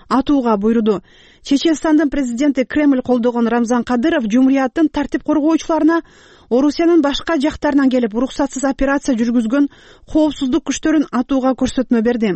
атууга буйруду. Чеченстандын президенти Кремль колдогон Рамзан Кадыров жумурияттын тартип коргоочуларына Орусиянын башка жактарынан келип уруксатсыз операция жүргүзгөн коопсуздук күчтөрүн атууга көрсөтмө берди.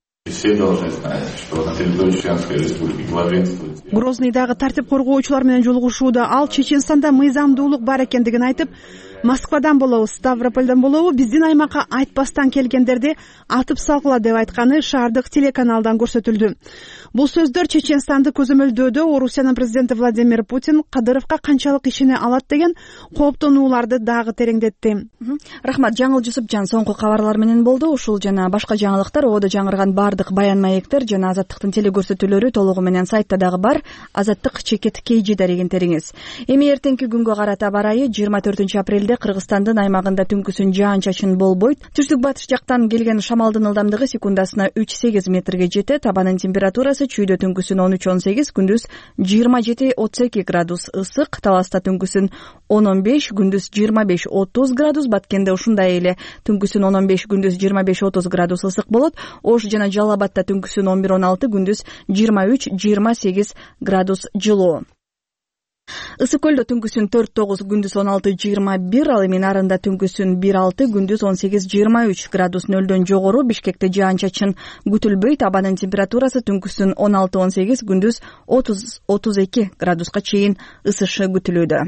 Грознийдагы тартип коргоочулар менен жолугушууда ал Чеченстанда мыйзамдуулук бар экендигин айтып, Москвадан болобу, Ставропольдон болобу биздин аймакка айтпастан келгендерди атып салгыла деп айтканы шаардык телеканалдан көрсөтүлдү. Бул сөздөр Чеченстанды көзөмөлдөөдө Орусиянын президенти Владимир Путин Кадыровго канчалык ишене алат деген кооптонууларды дагы тереңдетти. Рахмат, Жаңыл Жусупжан соңку кабарлар менен болду. Ушул жана башка жаңылыктар ободо жаңырган бардык баян маектер жана Азаттыктын телекөрсөтүүлөрү толугу менен сайтта дагы бар. Азаттык чекет KG дарегинтериңиз. Эми эртеңки күнгө карата барайы 24 апрелде Кыргызстандын аймагында түнкүсүн жаан-чачын болбойт. Түштүк батыш жактан келген шамалдын ылдамдыгы секундасына 3-8 метрге жетет. Табанын температурасы чүйдө түнкүсүн 13-18, күндүз 27-32 градус ысык, таласта түнкүсүн 10-15, күндүз 25-30 градус, Баткенде ушундай эле түнкүсүн 10-15, күндүз 25-30 градус ысык болот. Ош жана Жалал Абадта түнкүсүн 11-16, күндүз 23-28 градус жылуу. Ысык көлдө түнкүсүн 4-9, күндүз 16-21, ал эми Нарында түнкүсүн 1-6, күндүз 18-23 градус нөлдөн жогору. Бишкекте жаан-чачын күтүлбөйт. Абанын температурасы түнкүсүн 16-18, күндүз 30-32 градуска чейин ысышы күтүлүүдө.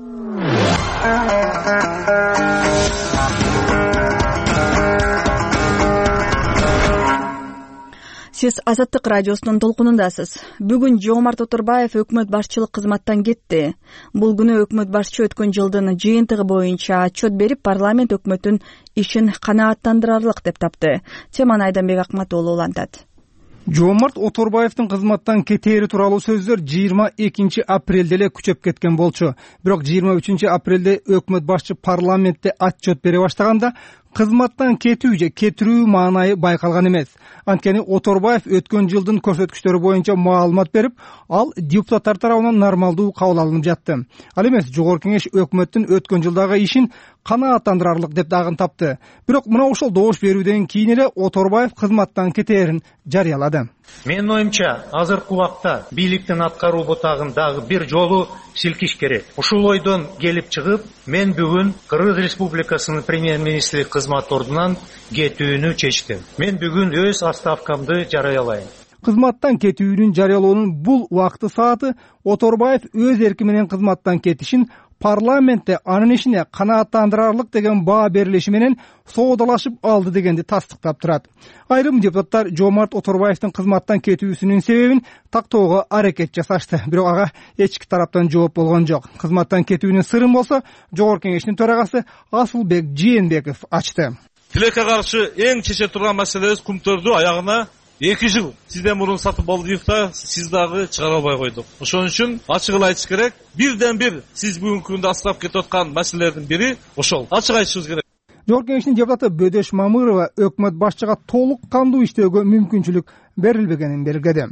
Сиз Азаттык радиосунун толкунундасыз. Бүгүн Жомарт Оторбаев өкмөт башчылык кызматтан кетти. Бул күнү өкмөт башчы өткөн жылдын жыйынтыгы боюнча отчет берип, парламент өкмөттүн ишин канааттандырарлык деп тапты. Теманы Айданбек Акматоğlu улантат. Жомарт Оторбаевдин кызматтан кетери тууралуу сөздөр 22 апрелде эле күчөп кеткен болчу. Бирок 23 апрелде өкмөт башчы парламентте отчет бере баштаганда кызматтан кетүү же кетирүү маанайы байкалган эмес. Анткени Оторбаев өткөн жылдын көрсөткүчтөрү боюнча маалымат берип, ал депутаттар тарабынан нормалдуу кабыл алынып жатты. Ал эмес, жогорку кеңеш өкмөттүн өткөн жылдагы ишин канааттандырарлык деп дагы тапты. Бирок мына ошол добуш берүүдөн кийин эле Оторбаев кызматтан кетээрин жарыялады. Менин оюмча, азыркы убакта бийликтин аткаруу бутагын дагы бир жолу силкиш керек. Ушул ойдон келип чыгып, мен бүгүн Кыргыз Республикасынын премьер-министри кызмат ордунан кетүүнү чечтим. Мен бүгүн өз отставкамды жарыялайм. Кызматтан кетүүнүн жарыялоонун бул убакты сааты Оторбаев өз эрки менен кызматтан кетишин парламентте анын ишине канааттандырарлык деген баа берилиши менен соодалашып алды дегенди тастыктап турат. Айрым депутаттар Жомарт Оторбаевдин кызматтан кетүүсүнүн себебин тактоого аракет жасашты, бирок ага эч тараптан жооп болгон жок. Кызматтан кетүүнүн сырын болсо жогорку кеңештин төрагасы Асылбек Жээнбеков ачты. Тилекке каршы эң чече турган маселебиз кумтөрдү аягына 2 жыл сизден мурун сатып алдык да, сиз дагы чыгара албай койдук. Ошон үчүн ачык эле айтыш керек. Бирден бир сиз бүгүнкү күндө астап кетип аткан маселелердин бири ошол. Ачык айтышыбыз керек. Жогорку кеңештин депутаты Бөдөш Мамырова өкмөт башчыга толук кандуу иштөөгө мүмкүнчүлүк берилбегенин белгиледи.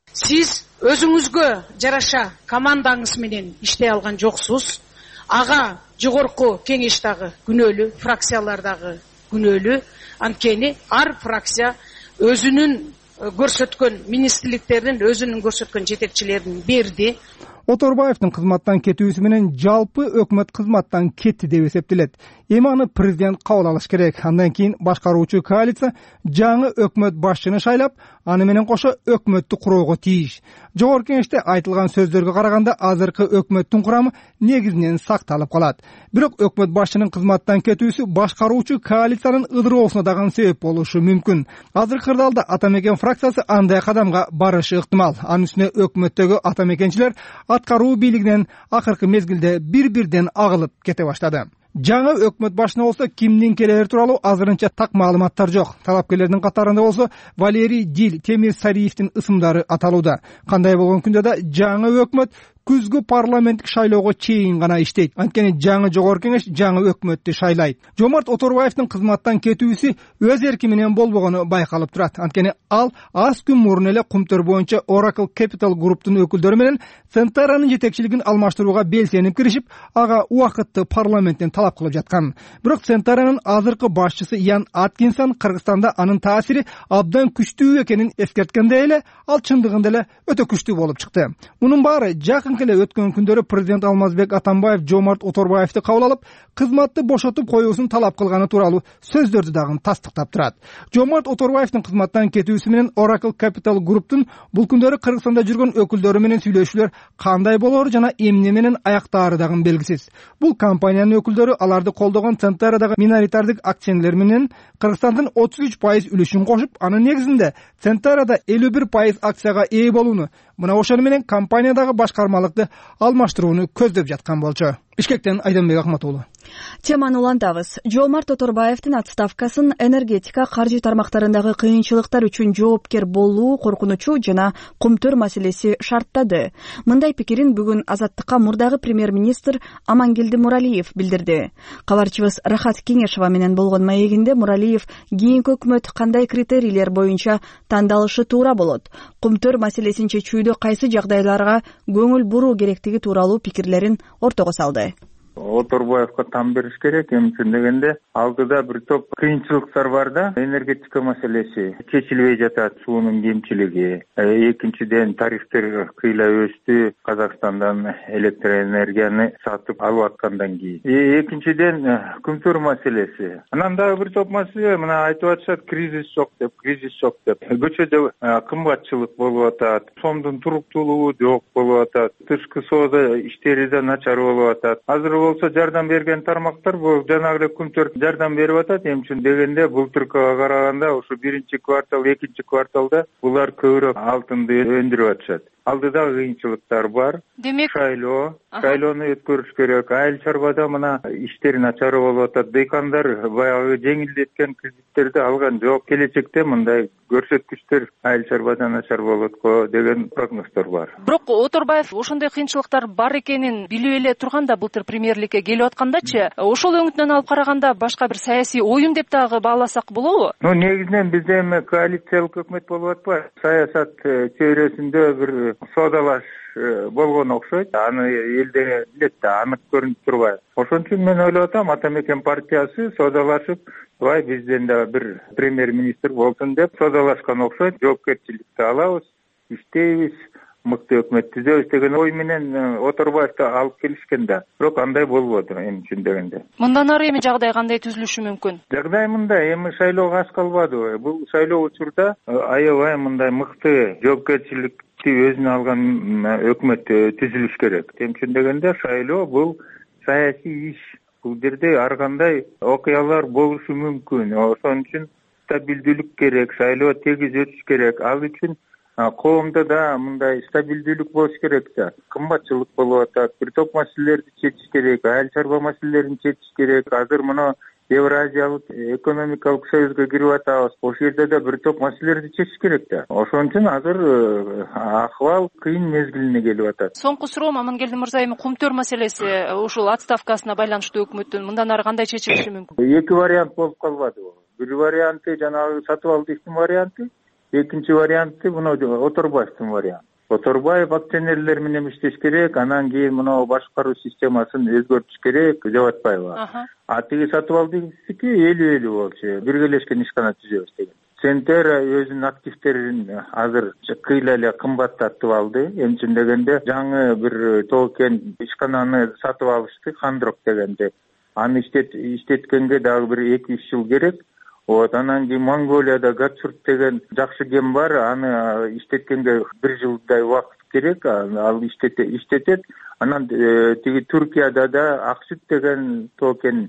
Сиз өзүңүзгө жараша командаңыз менен иштей алган жоксуз. Ага жогорку кеңеш дагы күнөөлүү, фракциялар дагы күнөөлүү. Анткени ар фракция өзүнүн көрсөткөн министрликтердин өзүнүн көрсөткөн жетекчилерин берди. Оторбаевдин кызматтан кетүүсү менен жалпы өкмөт кызматтан кетти деп эсептелет. Эми аны президент кабыл алыш керек. Андан кийин башкаруучу коалиция жаңы өкмөт башчыны шайлап, аны менен кошо өкмөттү куроого тийиш. Жогорку кеңеште айтылган сөздөргө караганда азыркы өкмөттүн курамы негизинен сакталып калат. Бирок өкмөт башчынын кызматтан кетүүсү башкаруучу коалициянын ыдыроосуна дагы себеп болушу мүмкүн. Азыркы кырдаалда Атамекен фракциясы андай кадамга барышы ыктымал. Анын үстүнө өкмөттөгү атамекенчилер аткаруу бийлигинен акыркы мезгилде бир-бирден агылып кете баштады. Жаңы өкмөт башына болсо кимдин келери тууралуу азырынча так маалыматтар жок. Талапкерлердин катарында болсо Валерий Дил, Темир Сариевдин ысымдары аталууда. Кандай болгон күндө да жаңы өкмөт күзгү парламенттик шайлоого чейин гана иштейт. Анткени жаңы жогорку кеңеш жаңы өкмөттү шайлайт. Жомарт Оторбаевдин кызматтан кетүүсү өз эрки менен болбогону байкалып турат. Анткени ал аз күн мурун эле Кумтөр боюнча Oracle Capital Group'тун өкүлдөрү менен Центаранын жетекчилигин алмаштырууга белсенип киришип, ага убакытты парламенттен талап кылып жаткан. Бирок Центаранын азыркы башчысы Ян Аткинсон Кыргызстанда анын таасири абдан күчтүү экенин эскерткенде эле ал чындыгында эле өтө күчтүү болуп чыкты. Мунун баары жакынкы эле өткөн күндөрү президент Алмазбек Атамбаев Жомарт Оторбаевди кабыл алып, кызматты бошотуп коюусун талап кылганы тууралуу сөздөрдү дагы тастыктап турат. Жомарт Оторбаевдин кызматтан кетүүсү менен Oracle Capital Group'тун бул күндөрү Кыргызстанда жүргөн өкүлдөрү менен сүйлөшүүлөр кандай болору жана эмне менен аяктаары дагы белгисиз. Бул компаниянын өкүлдөрү аларды колдогон Центарадагы миноритардык акционер менен Кыргызстандын 33% үлүшүн кошуп, анын негизинде Центарада 51% акцияга ээ болууну, мына ошону менен компаниядагы башкармалыкты алмаштырууну көздөп жаткан болчу. Бишкектен Айданбек Акматуулу. Теманы улантабыз. Жомарт Оторбаевдин отставкасын энергетика, каржы тармактарындагы кыйынчылыктар үчүн жоопкер болуу коркунучу жана Кумтөр маселеси шарттады. Мындай пикирин бүгүн Азаттыкка мурдагы премьер-министр Амангелди Муралиев билдирди. Кабарчыбыз Рахат Кеңешова менен болгон маегинде Муралиев кийинки өкмөт кандай критерийлер боюнча тандалышы туура болот, Кумтөр маселесин чечүүдө кайсы жагдайларга көңүл буруу керектиги тууралуу пикирлерин ортого салды. Оторбаевга там бериш керек. Эмне дегенде алдыда бир топ кыйынчылыктар бар да. Энергетика маселеси чечилбей жатат, суунун кемчилиги. Экинчиден тарифтер кыйла өстү, Казакстандан электроэнергияны сатып алып аткандан кийин. Экинчиден Кумтөр маселеси. Анан дагы бир топ маселе, мына айтып атышат, кризис жок деп. Көчөдө кымбатчылык болуп атат, сомдун туруктуулугу жок болуп атат, тышкы соода иштери да начар болуп атат. Азыр болсо жардам берген тармактар бул жанагы Кумтөр жардам берип атат. Эмчүн дегенде былтыркыга караганда ушу биринчи квартал, экинчи кварталда булар көбүрөөк алтынды өндүрүп атышат. Алдыда кыйынчылыктар бар. Демек, шайлоону өткөрүш керек. Айыл чарбада мына иштери начар болуп атат. Дыйкандар баягы жеңилдеткен кредиттерди алган жок. Келечекте мындай көрсөткүчтөр айыл чарбада начар болот деген прогноздор бар. Бирок Оторбаев ошондой кыйынчылыктар бар экенин билип эле турганда былтыр премьерликке келип аткандачы, ошол өңүтүнөн алып караганда башка бир саясий оюн деп дагы бааласак болобу? Негизинен бизде эми коалициялык өкмөт болуп атпайбы? Саясат чөйрөсүндө бир соодалаш болгон окшойт. Аны элде билет да, анык көрүнүп турбайбы. Ошон үчүн мен ойлоп атам, Атамекен партиясы соодалашып, бизден да бир премьер-министр болсун деп соодалашкан окшойт. Жоопкерчиликти алабыз, иштейбиз, мыкты өкмөт түзөбүз деген ой менен Оторбаевди алып келишкен да. Бирок андай болбоду эми үчүн дегенде. Мындан ары эми жагдай кандай түзүлүшү мүмкүн? Жагдай мындай, эми шайлоого аз калбадыбы? Бул шайлоо учурда аябай мындай мыкты жоопкерчиликти өзүнө алган өкмөт түзүлүш керек. Эми үчүн дегенде шайлоо бул саясий иш. Бул жерде ар кандай окуялар болушу мүмкүн. Ошон үчүн стабилдүүлүк керек, шайлоо тегиз өтүш керек. Ал үчүн коомдо да мындай стабилдүүлүк болуш керек да. Кымбатчылык болуп атат, бир топ маселелерди чечиш керек, айыл чарба маселелерин чечиш керек. Азыр мына Евразиялык экономикалык союзга кирип атабыз. Ошол жерде да бир топ маселелерди чечиш керек да. Ошон үчүн азыр акыбал кыйын мезгилине келип атат. Соңку суроом, Амангелди мырза, эми Кумтөр маселеси ушул отставкасына байланыштуу өкмөттүн мындан ары кандай чечилиши мүмкүн? Эки вариант болуп калбадыбы? Бир варианты жанагы сатып алдыктын варианты, экинчи варианты мына Оторбаевдин варианты. Оторбаев акционерлер менен иштеш керек, анан кийин мына башкаруу системасын өзгөртүш керек деп атпайбы? Тиги сатып алдыктыки 50-50 болчу. Биргелешкен ишкана түзөбүз деген. Центера өзүнүн активтерин азыр кыйла эле кымбаттатып алды. Эми үчүн дегенде жаңы бир токен ишкананы сатып алышты, Хандрок дегенде. Аны иштеткенге дагы бир 2-3 жыл керек. Анан кийин Монголияда Гатчурт деген жакшы кен бар, аны иштеткенге 1 жылдай убакыт керек, ал иштетет. Анан тиги Түркияда да Аксүт деген токен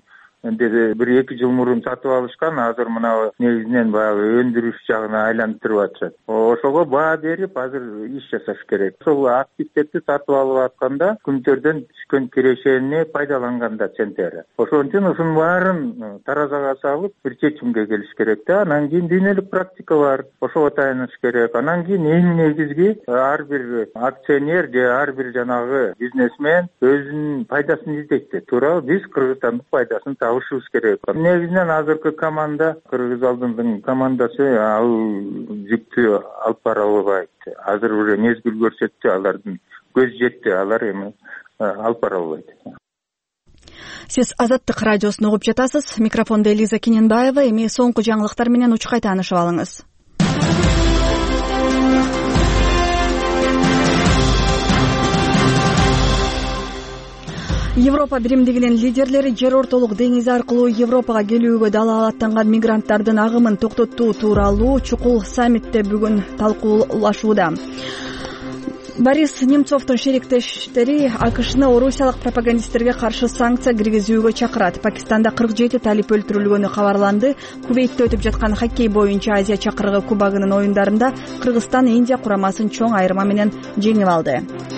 бир 2 жыл мурун сатып алышкан, азыр мына негизинен баягы өндүрүш жагына айлантырып атышат. Ошого баа берип азыр иш жасаш керек. Ошол активдерди сатып алып атканда күмтөрдөн түшкөн кирешени пайдаланганда центр. Ошон үчүн ушунун баарын таразага салып бир чечимге келиш керек да. Анан кийин дүйнөлүк практика бар. Ошого таяныш керек. Анан кийин эң негизги ар бир акционер же ар бир жанагы бизнесмен өзүнүн пайдасын издейт. Туура биз Кыргызстандын пайдасын табышыбыз керек. Негизинен азыркы команда, Кыргыз алдындын командасы ал жүктү алып бара албайт. Азыр бир мезгил көрсөттү, алардын көз жетти, алар эми алып бара албайт. Сиз Азаттык радиосун угуп жатасыз. Микрофондо Элиза Кененбаева. Эми соңку жаңылыктар менен учкай таанышып алыңыз. Европа биримдигинин лидерлери жер ортолук деңизи аркылуу Европага келүүгө дала аттанган мигранттардын агымын токтотуу тууралуу чукул саммитте бүгүн талкуулашууда. Борис Немцовдун шериктештери АКШны орусиялык пропагандисттерге каршы санкция киргизүүгө чакырат. Пакистанда 47 талип өлтүрүлгөнү кабарланды. Кувейтте өтүп жаткан хоккей боюнча Азия чакырыгы кубогунун оюндарында Кыргызстан Индия курамасын чоң айырма менен жеңип алды.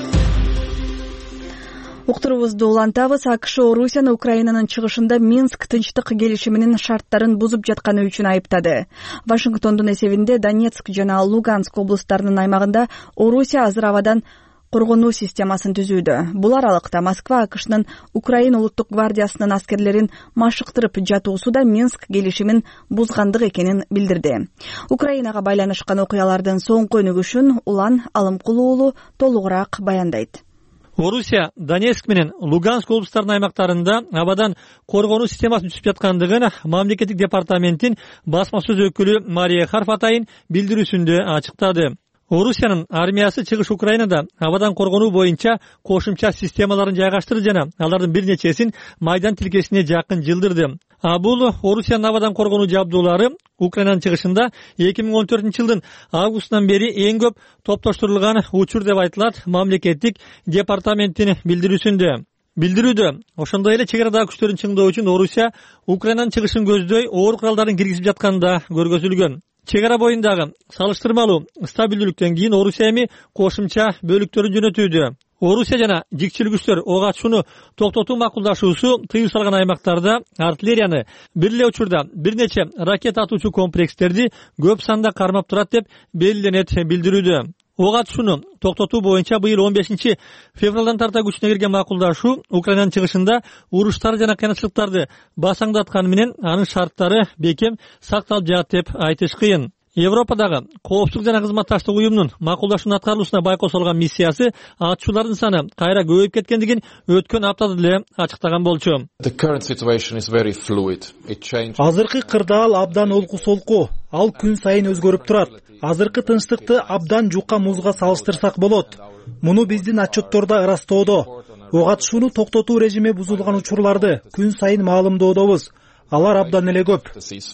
Уктуруубузду улантабыз. АКШ Орусияны Украинанын чыгышында Минск тынчтык келишиминин шарттарын бузуп жатканы үчүн айыптады. Вашингтондун эсебинде Донецк жана Луганск облустарынын аймагында Орусия азыр абадан коргонуу системасын түзүүдө. Бул аралыкта Москва АКШнын Украина улуттук гвардиясынын аскерлерин машыктырып жатуусу да Минск келишимин бузгандык экенин билдирди. Украинага байланышкан окуялардын соңку өнүгүшүн Улан Алымкулуу уулу толугураак баяндайт. Орусия Донецк менен Луганск облустарынын аймактарында абадан коргонуу системасын түзүп жаткандыгын мамлекеттик департаменттин басма сөз өкүлү Мария Харфатайын билдирүүсүндө ачыктады. Орусиянын армиясы чыгыш Украинада абадан коргонуу боюнча кошумча системаларын жайгаштырды жана алардын бир нечесин майдан тилкесине жакын жылдырды. Бул Орусиянын абадан коргонуу жабдуулары Украинанын чыгышында 2014 жылдын августунан бери эң көп топтоштурулган учур деп айтылат мамлекеттик департаменттин билдирүүсүндө. Билдирүүдө ошондой эле чек арадагы күчтөрүн чыңдоо үчүн Орусия Украинанын чыгышын көздөй оор куралдарын киргизип жатканда көргөзүлгөн. Чек ара боюндагы салыштырмалуу стабилдүүлүктөн кийин Орусия эми кошумча бөлүктөрүн жөнөтүүдө. Орусия жана жикчил күчтөр ок атышууну токтотуу макулдашуусу тыюу салган аймактарда артиллерияны бир эле учурда бир нече ракета атуучу комплекстерди көп санда кармап турат деп белгиленет билдирүүдө. Ок атышууну токтотуу боюнча быйыл 15 февралдан тарта күчүнө кирген макулдашуу Украинанын чыгышында уруштар жана кыйынчылыктарды басаңдатканы менен анын шарттары бекем сакталып жатат деп айтыш кыйын. Европадагы коопсуздук жана кызматташтык уюмунун макулдашуунун аткарылуусуна байкоо салган миссиясы атышуулардын саны кайра көбөйүп кеткендигин өткөн аптада деле ачыктаган болчу. Азыркы кырдаал абдан олку солку, ал күн сайын өзгөрүп турат. Азыркы тынчтыкты абдан жука музга салыштырсак болот. Муну биздин отчеттордо ырастоодо. Ок атышууну токтотуу режими бузулган учурларды күн сайын маалымдоодобуз. Алар абдан эле көп.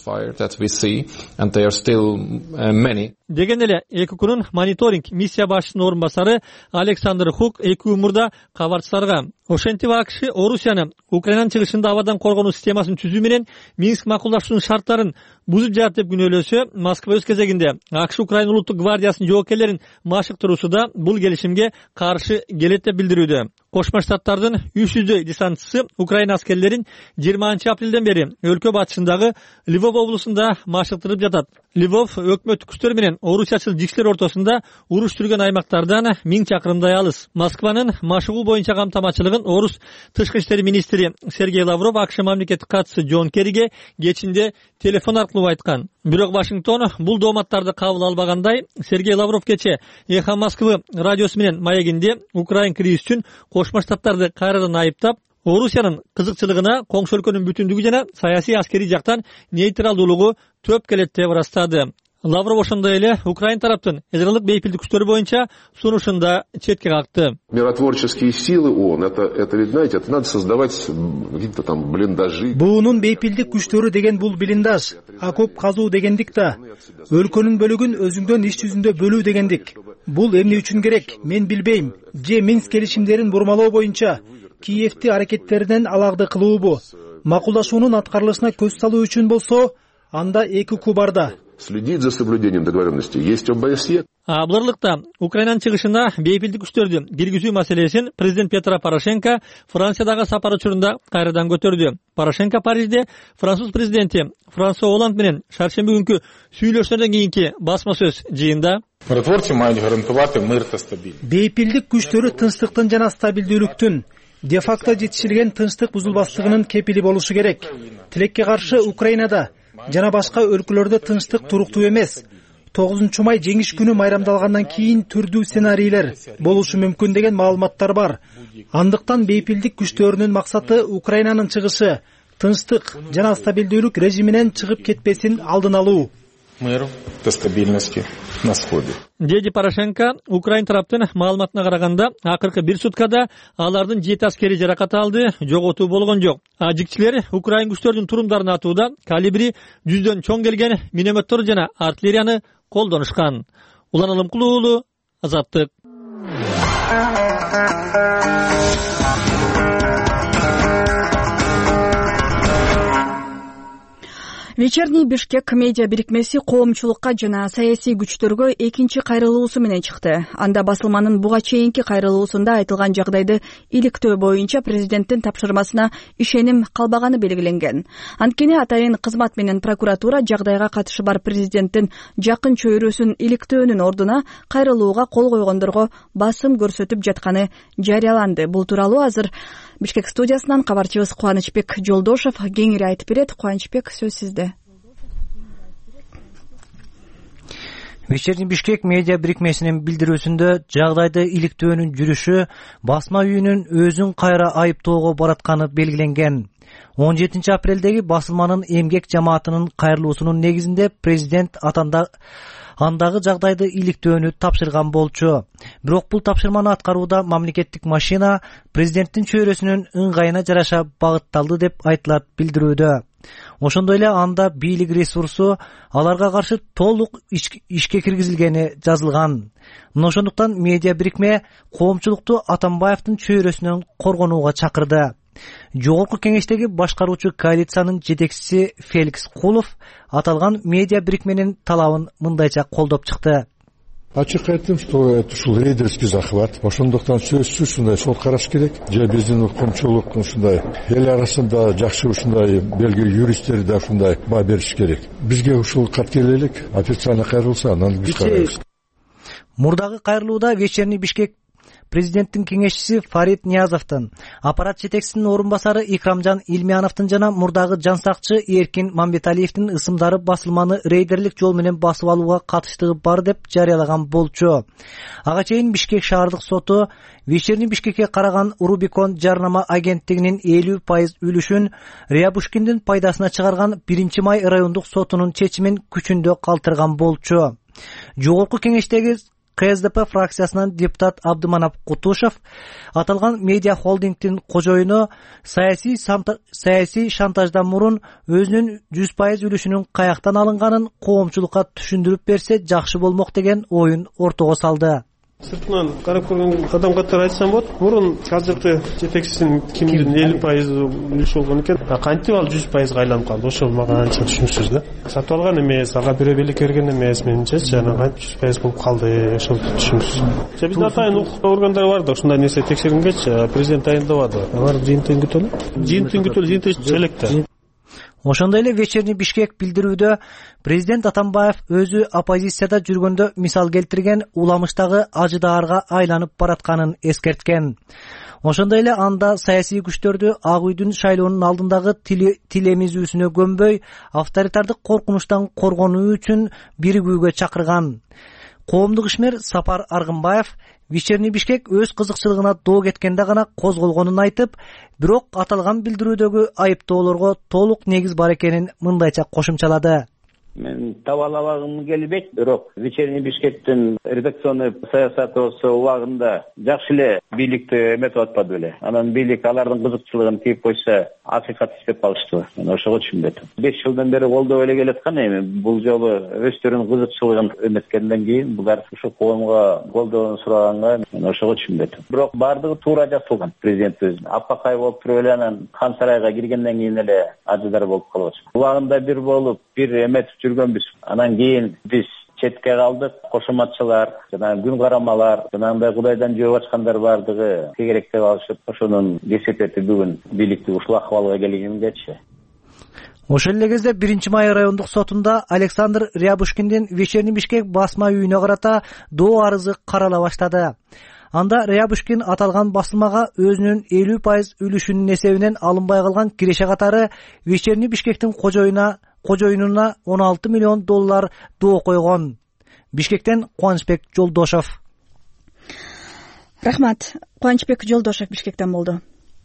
Деген эле эки күнүн мониторинг миссия башчысынын орун басары Александр Хук эки мурда кабарчыларга ошентип АКШ Орусияны Украинанын чыгышында абадан коргонуу системасын түзүү менен Минск макулдашуунун шарттарын бузуп жатат деп күнөөлөсө, Москва өз кезегинде АКШ Украина улуттук гвардиясынын жоокерлерин машыктыруусуда бул келишимге каршы келет деп билдирүүдө. Кошмо Штаттардын 300 десантчысы Украина аскерлерин 20 апрелден бери өлкө батышындагы Львов облусунда машыктырып жатат. Львов өкмөттүк күчтөр менен орусиячыл жикчилер ортосунда уруш жүргөн аймактардан 1000 чакырымдай алыс. Москванын машыгуу боюнча камтамачылыгын орус тышкы иштер министри Сергей Лавров АКШ мамлекеттик катчысы Джон Керриге кечинде телефон аркылуу айткан. Бирок Вашингтон бул дооматтарды кабыл албагандай, Сергей Лавров кече Эхо Москвы радиосу менен маегинде Украин кризис үчүн Кошмо Штаттарды кайрадан айыптап, Орусиянын кызыкчылыгына коңшу өлкөнүн бүтүндүгү жана саясий аскерий жактан нейтралдуулугу төп келет деп ырастады. Лавров ошондой эле Украин тараптын ядролук бейпилдик күчтөрү боюнча сунушунда четке какты. Миротворческие силы ООН, это ведь, знаете, это надо создавать какие-то там блиндажи. Буунун бейпилдик күчтөрү деген бул блиндаж, окоп казуу дегендик да. Өлкөнүн бөлүгүн өзүңдөн иш жүзүндө бөлүү дегендик. Бул эмне үчүн керек? Мен билбейм. Же Минск келишимдерин бурмалоо боюнча Киевти аракеттеринен аларды кылуубу? макулдашуунун аткарылышына көз салуу үчүн болсо, анда 2 кубарда. Следить за соблюдением договоренности есть ОБСЕ. Буларлыкта Украинанын чыгышына бейпилдик күчтөрдү киргизүү маселесин президент Петро Порошенко Франциядагы сапар учурунда кайрадан көтөрдү. Порошенко Парижде француз президенти Франсуа Оланд менен шаршемби күнкү сүйлөшүүдөн кийинки басма сөз жыйында миротворцы мають гарантувати мир та стабильность. Бейпилдик күчтөрү тынчтыктын жана стабилдүүлүктүн, де факто жетишилген тынчтык бузулбастыгынын кепили болушу керек. Тилекке каршы Украинада жана башка өлкөлөрдө тынчтык туруктуу эмес. 9 май жеңиш күнү майрамдалгандан кийин түрдүү сценарийлер болушу мүмкүн деген маалыматтар бар. Андыктан бейпилдик күчтөрүнүн максаты Украинанын чыгышы, тынчтык жана стабилдүүлүк режиминен чыгып кетпесин алдын алуу. Миру та стабильности на сходе. Деди Порошенко Украин тараптын маалыматына караганда, акыркы 1 суткада алардын 7 аскери жаракат алды, жоготуу болгон жок. Жигчилер Украин күчтөрүнүн турумдарын атууда калибри 100дөн чоң келген минометтор жана артиллерияны колдонушкан. Улан Алымкулуу уулу, Азаттык. Вечерний Бишкек медиа бирикмеси коомчулукка жана саясий күчтөргө экинчи кайрылуусу менен чыкты. Анда басылманын буга чейинки кайрылуусунда айтылган жагдайды иликтөө боюнча президенттин тапшырмасына ишеним калбаганы белгиленген. Анткени атайын кызмат менен прокуратура жагдайга катышы бар президенттин жакын чөйрөсүн иликтөөнүн ордуна кайрылууга кол койгондорго басым көрсөтүп жатканы жарыяланды. Бул тууралуу азыр Бишкек студиясынан кабарчыбыз Кубанычбек Жолдошов кеңири айтып берет. Кубанычбек, сөз сизде. Вечерний Бишкек медиа бирикмесинин билдирүүсүндө жагдайды иликтөөнүн жүрүшү басма үйүнүн өзүн кайра айыптоого баратканы белгиленген. 17 апрелдеги басылманын эмгек жамаатынын кайрылуусунун негизинде президент андагы жагдайды иликтөөнү тапшырган болчу. Бирок бул тапшырманы аткарууда мамлекеттик машина президенттин чөйрөсүнүн ыңгайына жараша багытталды деп айтылат билдирүүдө. Ошондой эле анда бийлик ресурсу аларга каршы толук ишке киргизилгени жазылган. Ошондуктан медиа бирикме коомчулукту Атамбаевдин чөйрөсүнөн коргонууга чакырды. Жогорку кеңештеги башкаруучу коалициянын жетекчиси Феликс Кулов аталган медиа бирикменин талабын мындайча колдоп чыкты. Ачык айттым, что это ушул рейдерский захват. Ошондуктан сөзсүз ушундай сот караш керек. Же биздин коомчулук ушундай эл арасында жакшы ушундай белгилүү юристтер да ушундай баа бериш керек. Бизге ушул кат келелик, официально кайрылса, анан биз карайбыз. Мурдагы кайрылууда Вечерний Бишкек президенттин кеңешчиси Фарид Ниязовдун, аппарат жетекчисинин орун басары Икрамжан Илмияновдун жана мурдагы жансакчы Эркин Мамбеталиевдин ысымдары басылманы рейдерлик жол менен басып алууга катыштыгы бар деп жарыялаган болчу. Ага чейин Бишкек шаардык соту Вечерний Бишкекке караган Рубикон жарнама агенттигинин 50% үлүшүн Рябушкиндин пайдасына чыгарган 1 май райондук сотунун чечимин күчүндө калтырган болчу. Жогорку кеңештеги КСДП фракциясынан депутат Абдыманап Кутушев аталган медиа холдингдин кожоюну саясий шантаждан мурун өзүнүн 100% үлүшүнүн каяктан алынганын коомчулукка түшүндүрүп берсе жакшы болмок деген оюн ортого салды. Сыртынан карап көргөн адам катары айтсам болот. Мурун азыркы жетекчисинин кимдин 50% үлүшү болгон экен. Кантип ал 100% айланып калды? Ошол мага анча түшүнүксүз да. Сатып алган эмес, ага бирөө белек берген эмес менимче, жана кантип 100% болуп калды? Ошол түшүнүксүз. Бизде атайын укук органдары бар да, ушундай нерсе текшерингенчи, президент дайындабады. Алар жыйынтыгын күтөлү. Жыйынтыгы челек да. Ошондой эле Вечерний Бишкек билдирүүдө президент Атамбаев өзү оппозицияда жүргөндө мисал келтирген уламыштагы ажыдаарга айланып баратканын эскерткен. Ошондой эле анда саясий күчтөрдү Ак үйдүн шайлоонун алдындагы тил эмизүүсүнө көмбөй, авторитардык коркунучтан коргонуу үчүн биригүүгө чакырган. Коомдук ишмер Сапар Аргынбаев Вечерний Бишкек өз кызыкчылыгына доо кеткенде гана козголгонун айтып, бирок аталган билдирүүдөгү айыптоолорго толук негиз бар экенин мындайча кошумчалады. Мен таба алабагым келбейт, бирок вечерний Бишкектин редакционный саясаты болсо убагында жакшы эле бийликти эметип атпады беле. Анан бийлик алардын кызыкчылыгын тийип койсо акыйкат иштеп калышты. Мен ошого түшүнбөйт. 5 жылдан бери колдоп эле келаткан эми бул жолу өздөрүнүн кызыкчылыгын эметкенден кийин булар ушу коомго колдоону сураганга мен ошого түшүнбөйт. Бирок бардыгы туура жасалган. Президент өзү апакай болуп туруп эле анан хан сарайга киргенден кийин эле ажыдар болуп калып атат. Убагында бир болуп, бир эметип жүргөнбүз. Анан кийин биз четке калдык. Кошоматчылар жана күн карамалар, жанагындай Кудайдан жөө ачкандар бардыгы тегерек деп алышып, ошонун кесепети бүгүн бийликти ушул акыбалга келгендечи. Ошол эле кезде 1-май райондук сотунда Александр Рябушкиндин Вечерний Бишкек басма үйүнө карата доо арызы карала баштады. Анда Рябушкин аталган басылмага өзүнүн 50% үлүшүнүн эсебинен алынбай калган киреше катары Вечерний Бишкектин кожоюнуна $16 миллион доо койгон. Бишкектен Кубанычбек Жолдошов. Рахмат. Кубанычбек Жолдошов Бишкектен болду.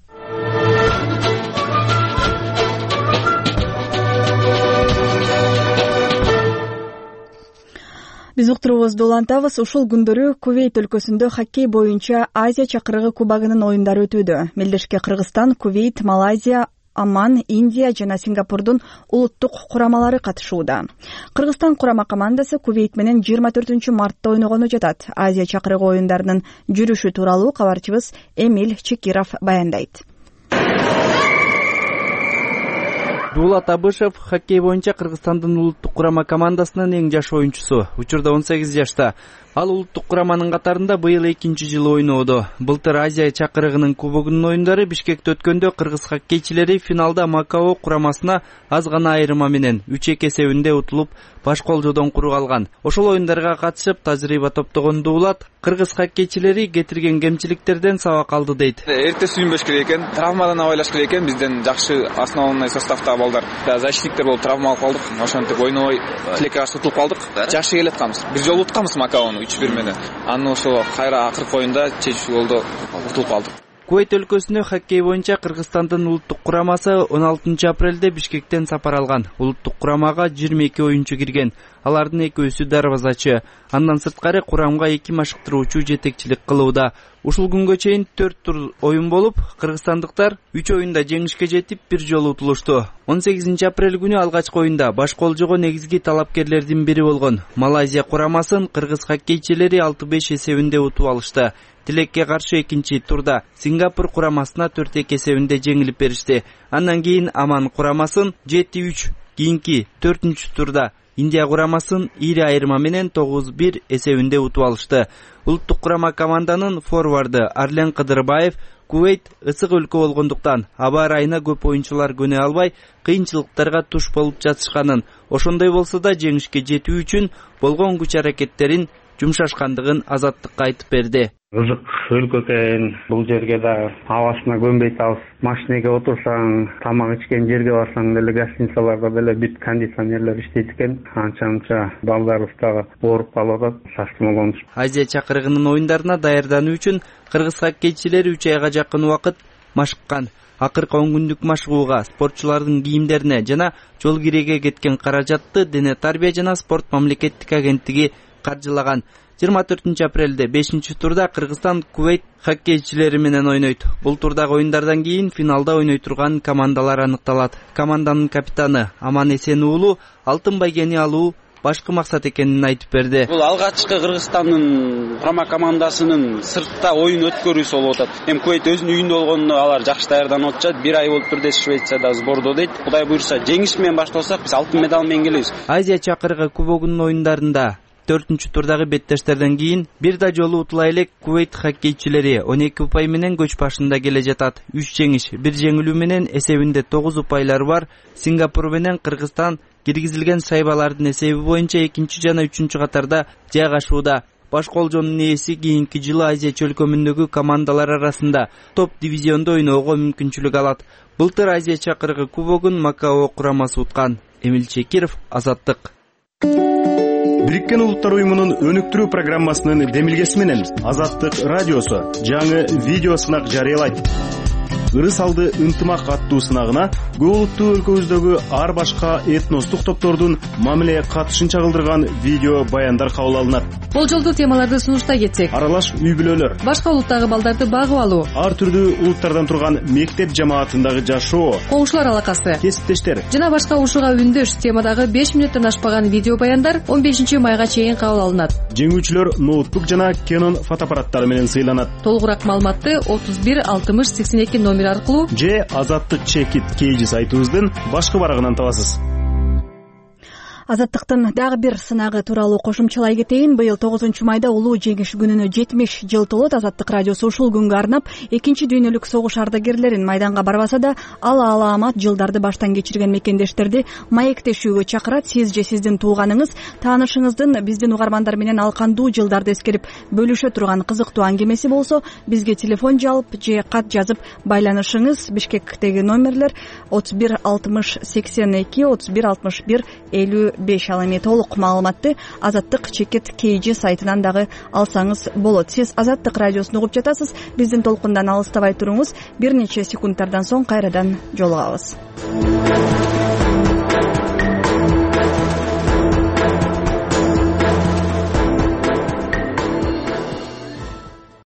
Биз уктуруубузду улантабыз. Ушул күндөрү Кувейт өлкөсүндө хоккей боюнча Азия чакырыгы кубогунун оюндары өтүүдө. Мелдешке Кыргызстан, Кувейт, Малайзия, Оман, Индия жана Сингапурдун улуттук курамалары катышууда. Кыргызстан курама командасы Кувейт менен 24 мартта ойногону жатат. Азия чакырыгы оюндарынын жүрүшү тууралуу кабарчыбыз Эмиль Чекиров баяндайт. Дулат Абышев хоккей боюнча Кыргызстандын улуттук курама командасынын эң жаш оюнчусу. Учурда 18 жашта. Ал улуттук кураманын катарында быйыл 2-жыл ойноодо. Былтыр Азия чакырыгынын кубогунун оюндары Бишкекте өткөндө кыргыз хоккейчилери финалда Макао курамасына аз гана айырма менен 3-2 эсебинде утулуп, баш колжодон куру калган. Ошол оюндарга катышып тажрыйба топтогон Дулат кыргыз хоккейчилери кетирген кемчиликтерден сабак алды дейт. Эрте сүйүнбөш керек экен, травмадан абайлаш керек экен. Бизден жакшы основной составта балдар. Защитниктер болуп травма алып калдык. Ошентип ойнобой тилекке каршы утулуп калдык. Жакшы келатканбыз. Бир жолу утканбыз Макаону 3-1 менен. Аны ошо кайра акыркы оюнда чечүү голдо утулуп калдык. Кувейт өлкөсүнө хоккей боюнча Кыргызстандын улуттук курамасы 16 апрелде Бишкектен сапар алган. Улуттук курамага 22 оюнчу кирген. Алардын экөөсү дарбазачы. Андан сырткары курамга 2 машыктыруучу жетекчилик кылууда. Ушул күнгө чейин 4 тур оюн болуп, кыргызстандыктар 3 оюнда жеңишке жетип, бир жолу утулушту. 18 апрель күнү алгачкы оюнда баш колжого негизги талапкерлердин бири болгон Малайзия курамасын кыргыз хоккейчилери 6-5 эсебинде утуп алышты. Тилекке каршы 2 турда Сингапур курамасына 4-2 эсебинде жеңилип беришти. Андан кийин Оман курамасын 7-3, кийинки 4 турда Индия курамасын ири айырма менен 9-1 эсебинде утуп алышты. Улуттук курама команданын форварды Арлен Кыдырбаев Кувейт ысык өлкө болгондуктан аба ырайына көп оюнчулар көнө албай, кыйынчылыктарга туш болуп жатышканын, ошондой болсо да жеңишке жетүү үчүн болгон күч аракеттерин жумшашкандыгын Азаттыкка айтып берди. Ызык өлкө экен, бул жерге да абасына көнбөйт алып, машинеге отурсаң, тамак ичкен жерге барсаң деле гостиницаларда деле бүт кондиционерлер иштейт экен. Анча балдарыбыз дагы ооруп калып атат, састымолонуш. Азия чакырыгынын оюндарына даярдануу үчүн кыргыз хоккейчилери 3 айга жакын убакыт машыккан. Акыркы 10 күндүк машыгууга спортчулардын кийимдерине жана жол киреге кеткен каражатты Дене тарбия жана спорт мамлекеттик агенттиги каржылаган. 24 апрелде 5 турда Кыргызстан Кувейт хоккейчилери менен ойнойт. Бул турдагы оюндардан кийин финалда ойной турган командалар аныкталат. Команданын капитаны Аман Эсен уулу алтын байгени алуу башкы максат экенин айтып берди. Бул алгачкы Кыргызстандын курама командасынын сыртта оюн өткөрүүсү болуп атат. Эми Кувейт өзүнүн үйүндө болгондо алар жакшы даярданып атышат. 1 ай болуп турду Швецияда сбордо дейт. Кудай буйрса жеңиш менен баштасак биз алтын медаль менен келебиз. Азия чакырыгы кубогунун оюндарында 4 турдагы беттештерден кийин бир да жолу утула элек Кувейт хоккейчилери 12 упай менен көч башында келе жатат. 3 жеңиш, 1 жеңилүү менен эсебинде 9 упайлар бар. Сингапур менен Кыргызстан киргизилген шайбалардын эсеби боюнча 2 жана 3 катарда жайгашууда. Баш колжонун ээси кийинки жылы Азия чөлкөмүндөгү командалар арасында топ дивизиондо ойноого мүмкүнчүлүк алат. Былтыр Азия чакырыгы кубогун Макао курамасы уткан. Эмиль Чекиров, Азаттык. Бириккен Улуттар уюмунун өнүктүрүү программасынын демилгеси менен Азаттык радиосу жаңы видео сынак жарыялайт. ырыс алды ынтымак аттуу сынагына көп улуттуу өлкөбүздөгү ар башка этностук топтордун мамиле катышын чагылдырган видео баяндар кабыл алынат. Болжолдуу темаларды сунуштай кетсек: аралаш үй бүлөлөр, башка улуттагы балдарды багып алуу, ар түрдүү улуттардан турган мектеп жамаатындагы жашоо, коңшулар алакасы, кесиптештер жана башка ушуга үндөш темадагы 5 мүнөттөн ашпаган видео баяндар 15 майга чейин кабыл алынат. Жеңүүчүлөр ноутбук жана Canon фотоаппараттары менен сыйланат. Толугураак маалыматты 31 60 82 номер аркылуу же Азаттык Чекит KG сайтыбыздын башкы барагынан табасыз. Азаттыктын дагы бир сынагы тууралуу кошумчалай кетейин. Быйыл 9 майда улуу жеңиш күнүнө 70 жыл толот. Азаттык радиосу ушул күнгө арнап экинчи дүйнөлүк согуш ардагерлерин майданга барбаса да алаамат жылдарды баштан кечирген мекендештерди маектешүүгө чакырат. Сиз же сиздин тууганыңыз, таанышыңыздын биздин угармандар менен ал кандуу жылдарды эскерип бөлүшө турган кызыктуу аңгемеси болсо, бизге телефон жалп же кат жазып байланышыңыз. Бишкектеги номерлер 31 60 82 31 61 50. Ал эми толук маалыматты Азаттык Чекит KG сайтынан дагы алсаңыз болот. Сиз Азаттык радиосун угуп жатасыз. Биздин толкундан алыстабай туруңуз. Бир нече секундтардан соң кайрадан жолугабыз.